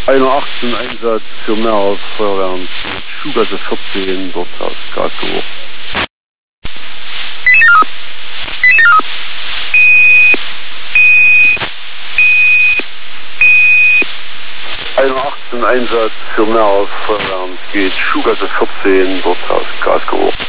81 Einsatz für mehr als Feuerwehren. Schuhgasse 14, dort aus Gasgeruch. 81 Einsatz für mehr als Feuerwehren. Geht Schuhgasse 14, dort aus Gasgeruch.